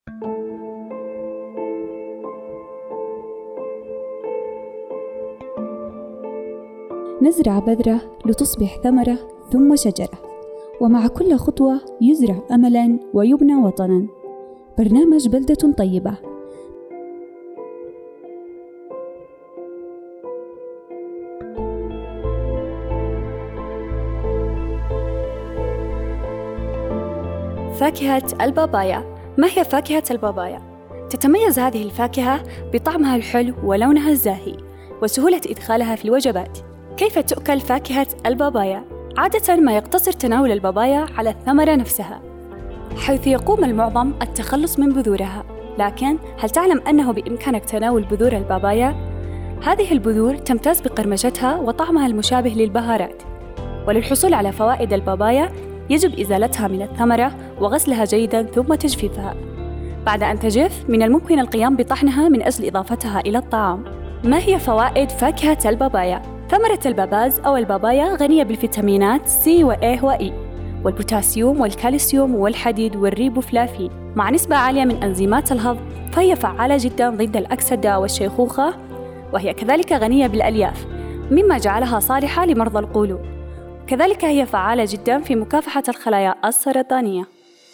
نزرع بذرة لتصبح ثمرة ثم شجرة، ومع كل خطوة يزرع أملاً ويبنى وطناً. برنامج بلدة طيبة. فاكهة البابايا. ما هي فاكهة البابايا؟ تتميز هذه الفاكهة بطعمها الحلو ولونها الزاهي وسهولة إدخالها في الوجبات. كيف تؤكل فاكهة البابايا؟ عادة ما يقتصر تناول البابايا على الثمرة نفسها، حيث يقوم المعظم التخلص من بذورها. لكن هل تعلم أنه بإمكانك تناول بذور البابايا؟ هذه البذور تمتاز بقرمشتها وطعمها المشابه للبهارات. وللحصول على فوائد البابايا يجب إزالتها من الثمرة وغسلها جيداً ثم تجفيفها. بعد أن تجف من الممكن القيام بطحنها من أجل إضافتها إلى الطعام. ما هي فوائد فاكهة البابايا؟ ثمرة الباباز أو البابايا غنية بالفيتامينات C و A و E والبوتاسيوم والكالسيوم والحديد والريبوفلافين، مع نسبة عالية من أنزيمات الهضم، فهي فعالة جداً ضد الأكسدة والشيخوخة، وهي كذلك غنية بالألياف مما جعلها صالحة لمرضى القولون. كذلك هي فعالة جداً في مكافحة الخلايا السرطانية.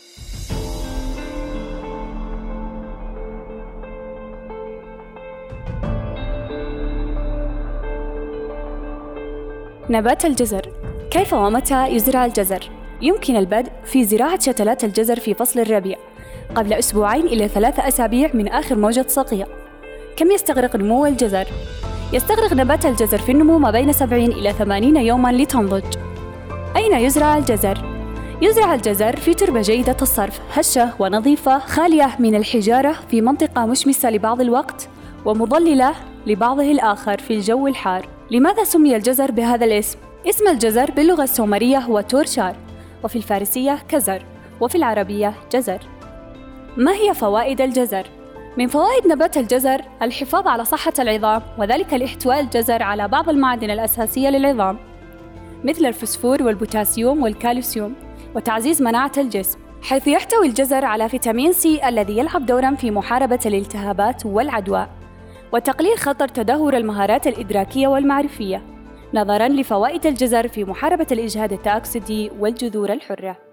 نبات الجزر. كيف ومتى يزرع الجزر؟ يمكن البدء في زراعة شتلات الجزر في فصل الربيع قبل 2 إلى 3 أسابيع من آخر موجة صقيع. كم يستغرق نمو الجزر؟ يستغرق نبات الجزر في النمو ما بين 70 إلى 80 يوماً لتنضج. أين يزرع الجزر؟ يزرع الجزر في تربة جيدة الصرف، هشة ونظيفة خالية من الحجارة، في منطقة مشمسة لبعض الوقت ومظللة لبعضه الآخر في الجو الحار. لماذا سمي الجزر بهذا الاسم؟ اسم الجزر باللغة السومرية هو تورشار، وفي الفارسية كزر، وفي العربية جزر. ما هي فوائد الجزر؟ من فوائد نبات الجزر الحفاظ على صحة العظام، وذلك لاحتواء الجزر على بعض المعادن الأساسية للعظام مثل الفسفور والبوتاسيوم والكالسيوم، وتعزيز مناعة الجسم، حيث يحتوي الجزر على فيتامين C الذي يلعب دورا في محاربة الالتهابات والعدوى وتقليل خطر تدهور المهارات الإدراكية والمعرفية، نظراً لفوائد الجزر في محاربة الإجهاد التأكسدي والجذور الحرة.